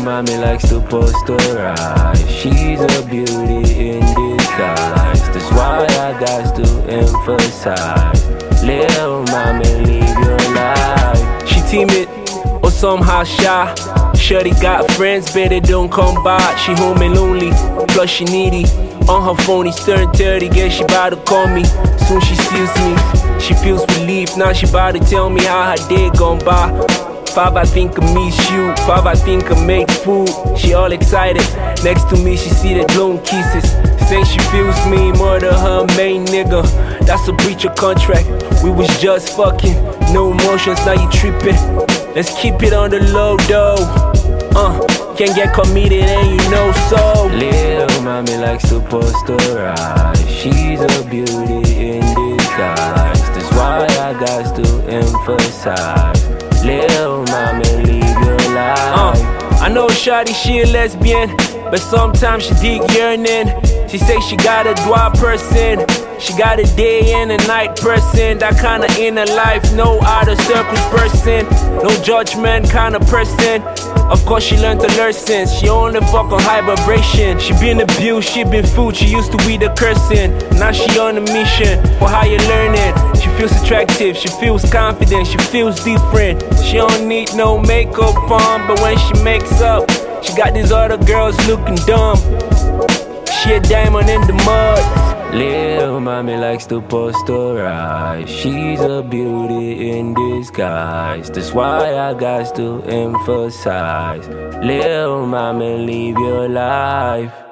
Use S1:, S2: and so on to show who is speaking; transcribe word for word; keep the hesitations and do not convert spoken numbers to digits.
S1: mommy likes to posterize. She's a beauty in disguise. That's why I got to emphasize. Little mommy, live your life. She timid or somehow shy. Shorty got friends, better don't come by. She home and lonely, plus she needy. On her phone, it's turn thirty, guess she bout to call me. Soon she sees me, she feels relief. Now she bout to tell me how her day gone by. Five, I think I miss you. Five, I think I make food. She all excited. Next to me, she see the glowing kisses. Say she feels me more than her main nigga. That's a breach of contract. We was just fucking, no emotions, now you tripping. Let's keep it on the low though. Uh, can't get committed and you know so. Little mommy likes to posterize. She's a beauty in disguise. That's why I got to emphasize. Little mommy, live your life. Uh, I know shawty she a lesbian, but sometimes she dig yearning. She say she got a dry person. She got a day and a night person. That kinda inner life, no outer circles person. No judgment kinda person. Of course she learned her lessons. She only fuck on high vibration. She been abused, she been fooled. She used to be the cursing. Now she on a mission for higher learning. She feels attractive, she feels confident, she feels different. She don't need no makeup on, but when she makes up, she got these other girls looking dumb. She a diamond in the mud. Little mommy likes to posterize. She's a beauty in disguise. That's why I got to emphasize. Little mommy, live your life.